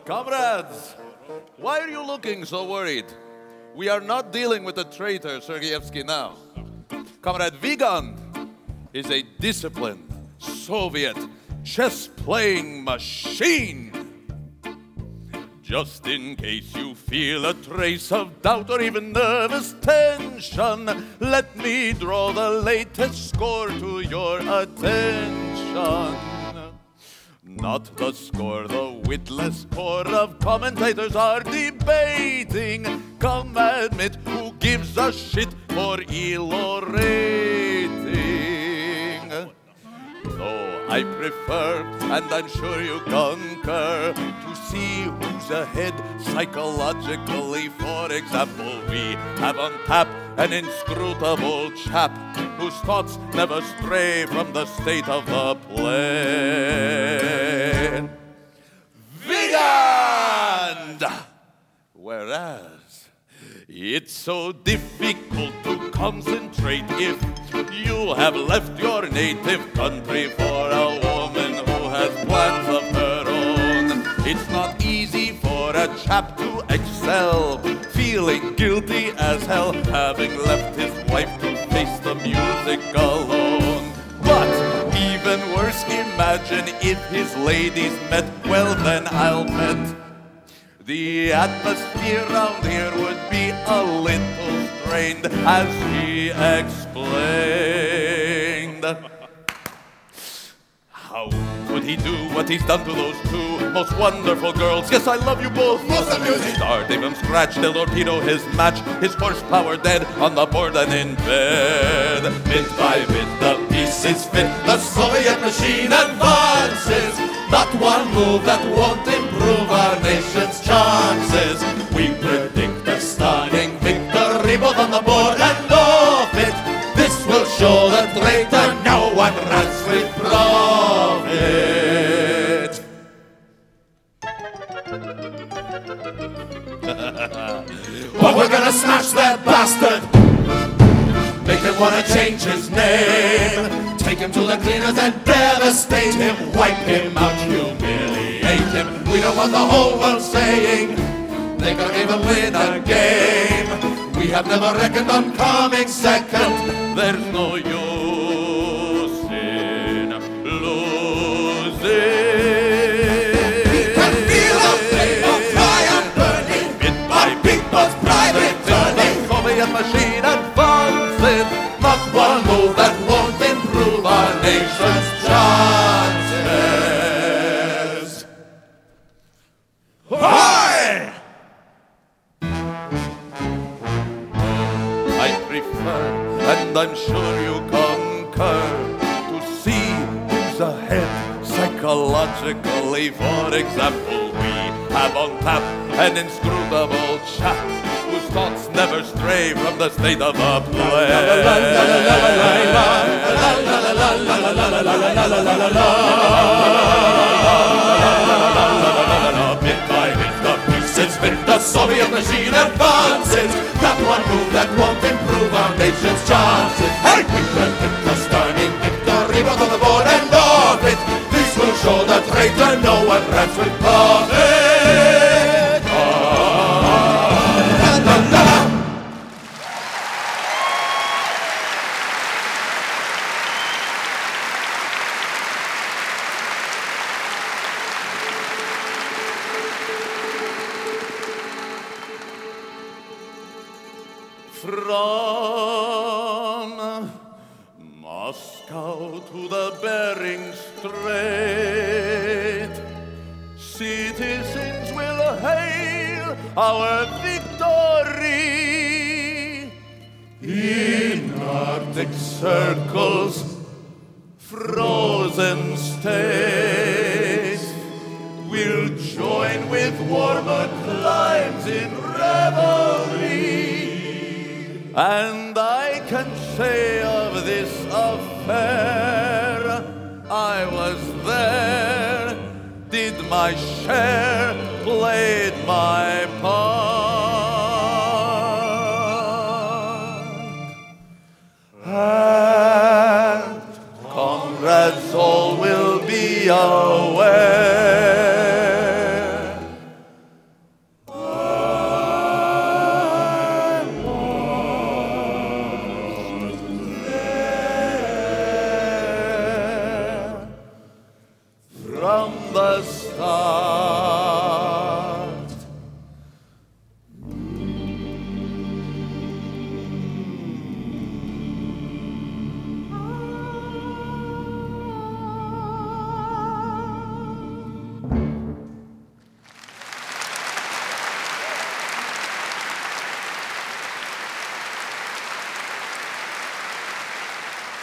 Comrades, why are you looking so worried? We are not dealing with the traitor Sergeyevsky now. Comrade Vigan is a disciplined Soviet chess-playing machine. Just in case you feel a trace of doubt or even nervous tension, let me draw the latest score to your attention. Not the score the witless core of commentators are debating. Come admit, who gives a shit for ELO rating? Though I prefer, and I'm sure you concur, to see who's ahead psychologically. For example, we have on tap an inscrutable chap whose thoughts never stray from the state of the plane. Vigand! Whereas it's so difficult to concentrate if you have left your native country for a woman who has plans of her own. It's not easy for a chap to excel, feeling guilty as hell, having left his wife to face the music alone. But even worse, imagine if his ladies met. Well, then I'll bet the atmosphere around here would be a little strained, as he explained. How could he do what he's done to those two most wonderful girls? Yes, I love you both. Most amusing. Start him scratch, they'll torpedo his match. His horsepower dead on the board and in bed. Bit by bit, the pieces fit. The Soviet machine advances. Not one move that won't improve our nation's chances. We predict a stunning victory both on the board and off it. This will show the traitor no one runs with profit. But we're gonna smash that bastard. Make him wanna change his name. Take him to the cleaners and devastate him. Wipe him out, humiliate him. We don't want the whole world saying they can even win a game. We have never reckoned on coming second. There's no use in losing. We can feel a flame of fire burning. Bit by bit, but private turning. The Soviet machine advances. Not one move that won't improve our nation's chances. Hi! I prefer, and I'm sure you concur, to see who's ahead psychologically. For example, we have on tap an inscrutable chap whose thoughts never stray from the state of the plane. Bit by bit, the pieces fit. The Soviet machine advances. Not one move that won't improve our nation's chances. Hey, we predict a stunning victory both on the board and off it. This will show the traitor no one runs with profit. From Moscow to the Bering Strait, citizens will hail our victory. In Arctic circles, frozen states will join with warmer climes in revelry. And I can say of this affair, I was there, did my share, played my part. And comrades all will be aware